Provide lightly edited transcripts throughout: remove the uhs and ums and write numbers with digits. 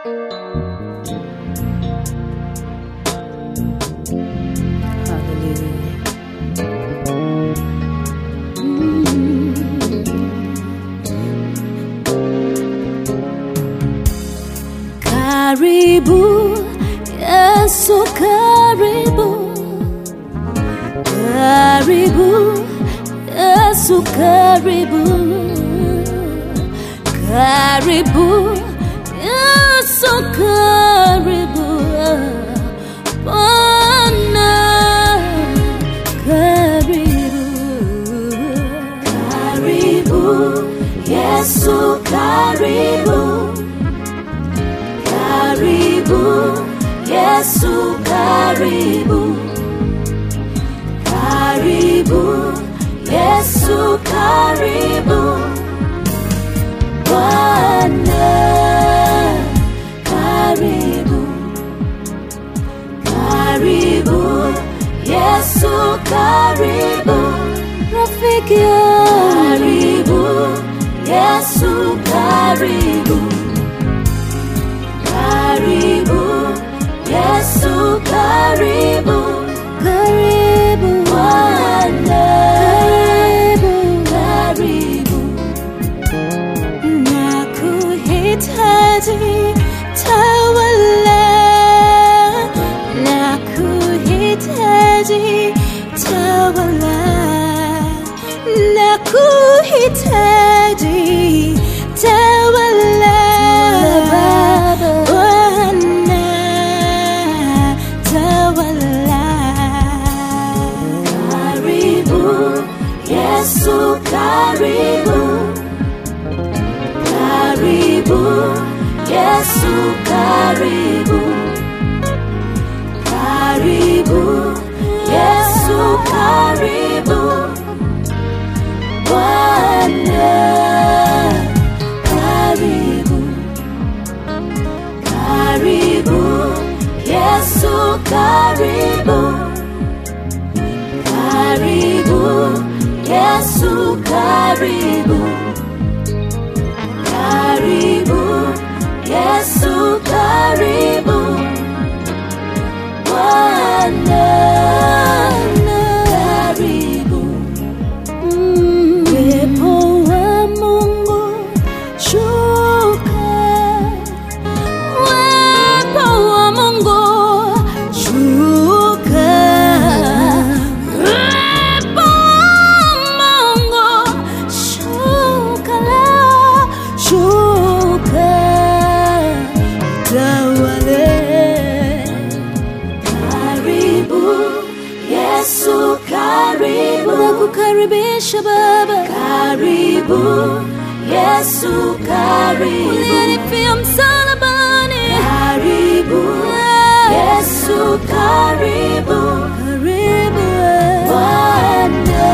Karibu Yesu, karibu, karibu Yesu, karibu, karibu Yesu, karibu Bwana, karibu, karibu Yesu, karibu, karibu Yesu, karibu, karibu Yesu, karibu Bwana, karibu, karibu Yesu, karibu rafiki, karibu Yesu, karibu, karibu Yesu, karibu, karibu Bwana, karibu, nakuhitaji, tawala, nakuhitaji, tawala, nakuhitaji, tawala Bwana, tawala. Karibu Yesu, karibu, karibu Yesu, karibu, karibu Yesu, karibu Bwana, karibu, karibu Yesu, karibu, karibu Yesu, karibu, karibu Yesu, karibu Bwana, karibu. Uwepo wa Mungu shuka, uwepo wa Mungu shuka, uwepo wa Mungu shuka leo, shuka tawale. Karibu Yesu, karibu, nakukaribisha Baba, karibu Yesu, karibu, ulinifia msalabani, karibu Yesu, karibu, karibu Bwana,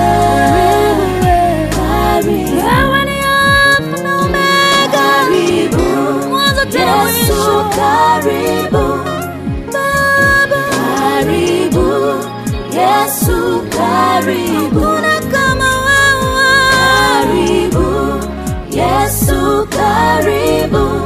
karibu, wewe ni Alfa na Omega, karibu mwanzo tena mwisho, karibu Baba, karibu Yesu, karibu, hakuna kama wewe, karibu Yesu, karibu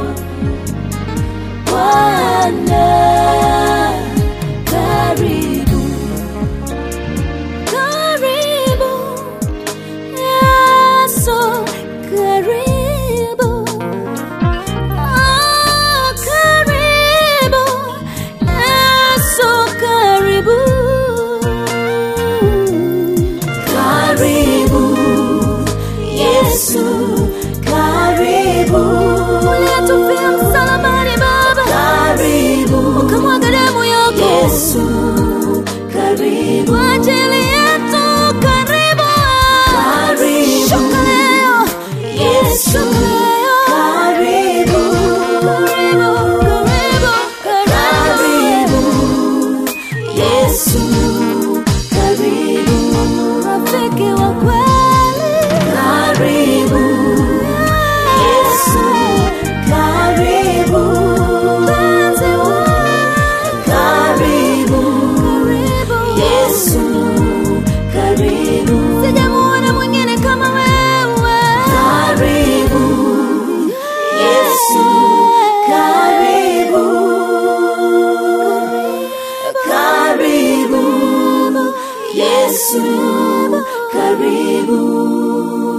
Yesu, karibu.